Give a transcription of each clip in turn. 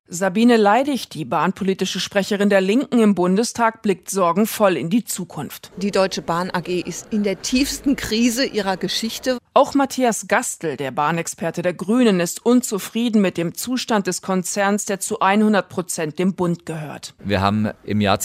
Sabine Leidig, die bahnpolitische Sprecherin der Linken im Bundestag, blickt sorgenvoll in die Zukunft. Die Deutsche Bahn AG ist in der tiefsten Krise ihrer Geschichte. Auch Matthias Gastl, der Bahnexperte der Grünen, ist unzufrieden mit dem Zustand des Konzerns, der zu 100% dem Bund gehört. Wir haben im Jahr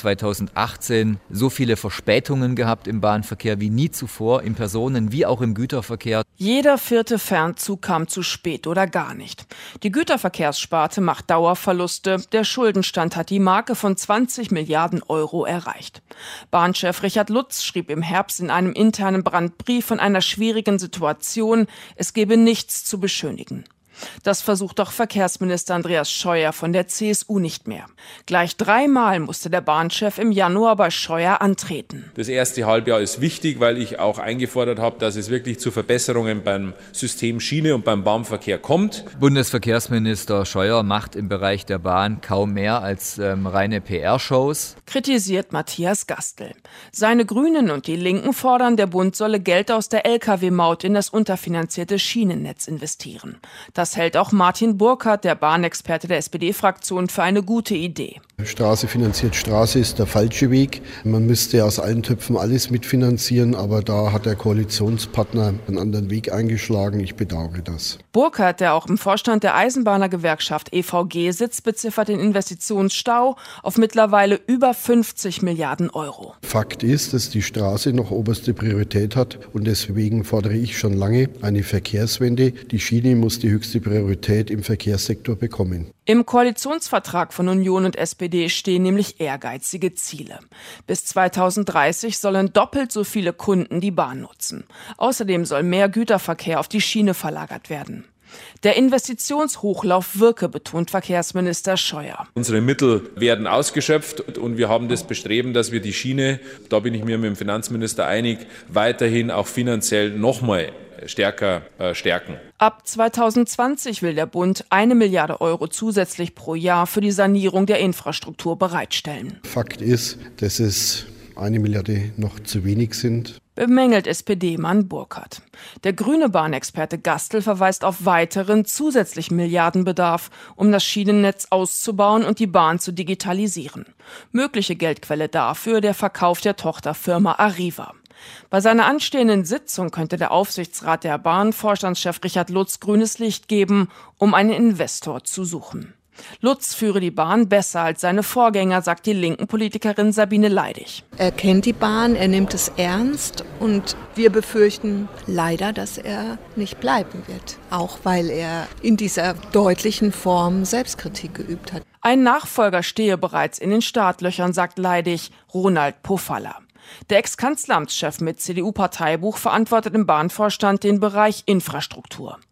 2018 so viele Verspätungen gehabt im Bahnverkehr wie nie zuvor, im Personen- wie auch im Güterverkehr. Jeder 4. Fernzug kam zu spät oder gar nicht. Die Güterverkehrssparte macht Dauerverluste. Der Schuldenstand hat die Marke von 20 Milliarden Euro erreicht. Bahnchef Richard Lutz schrieb im Herbst in einem internen Brandbrief von einer schwierigen Situation. Es gebe nichts zu beschönigen. Das versucht auch Verkehrsminister Andreas Scheuer von der CSU nicht mehr. Gleich 3-mal musste der Bahnchef im Januar bei Scheuer antreten. Das erste Halbjahr ist wichtig, weil ich auch eingefordert habe, dass es wirklich zu Verbesserungen beim System Schiene und beim Bahnverkehr kommt. Bundesverkehrsminister Scheuer macht im Bereich der Bahn kaum mehr als reine PR-Shows. Kritisiert Matthias Gastl. Seine Grünen und die Linken fordern, der Bund solle Geld aus der Lkw-Maut in das unterfinanzierte Schienennetz investieren. Das hält auch Martin Burkhardt, der Bahnexperte der SPD-Fraktion, für eine gute Idee. Straße finanziert Straße ist der falsche Weg. Man müsste aus allen Töpfen alles mitfinanzieren, aber da hat der Koalitionspartner einen anderen Weg eingeschlagen. Ich bedauere das. Burkhardt, der auch im Vorstand der Eisenbahnergewerkschaft EVG sitzt, beziffert den Investitionsstau auf mittlerweile über 50 Milliarden Euro. Fakt ist, dass die Straße noch oberste Priorität hat und deswegen fordere ich schon lange eine Verkehrswende. Die Schiene muss die höchste Priorität im Verkehrssektor bekommen. Im Koalitionsvertrag von Union und SPD stehen nämlich ehrgeizige Ziele. Bis 2030 sollen doppelt so viele Kunden die Bahn nutzen. Außerdem soll mehr Güterverkehr auf die Schiene verlagert werden. Der Investitionshochlauf wirke, betont Verkehrsminister Scheuer. Unsere Mittel werden ausgeschöpft und wir haben das Bestreben, dass wir die Schiene, da bin ich mir mit dem Finanzminister einig, weiterhin auch finanziell nochmal stärker stärken. Ab 2020 will der Bund 1 Milliarde Euro zusätzlich pro Jahr für die Sanierung der Infrastruktur bereitstellen. Fakt ist, dass es 1 Milliarde noch zu wenig sind. Bemängelt SPD-Mann Burkhardt. Der grüne Bahnexperte Gastl verweist auf weiteren zusätzlichen Milliardenbedarf, um das Schienennetz auszubauen und die Bahn zu digitalisieren. Mögliche Geldquelle dafür der Verkauf der Tochterfirma Arriva. Bei seiner anstehenden Sitzung könnte der Aufsichtsrat der Bahn Vorstandschef Richard Lutz grünes Licht geben, um einen Investor zu suchen. Lutz führe die Bahn besser als seine Vorgänger, sagt die linken Politikerin Sabine Leidig. Er kennt die Bahn, er nimmt es ernst und wir befürchten leider, dass er nicht bleiben wird. Auch weil er in dieser deutlichen Form Selbstkritik geübt hat. Ein Nachfolger stehe bereits in den Startlöchern, sagt Leidig, Ronald Pofalla. Der Ex-Kanzleramtschef mit CDU-Parteibuch verantwortet im Bahnvorstand den Bereich Infrastruktur.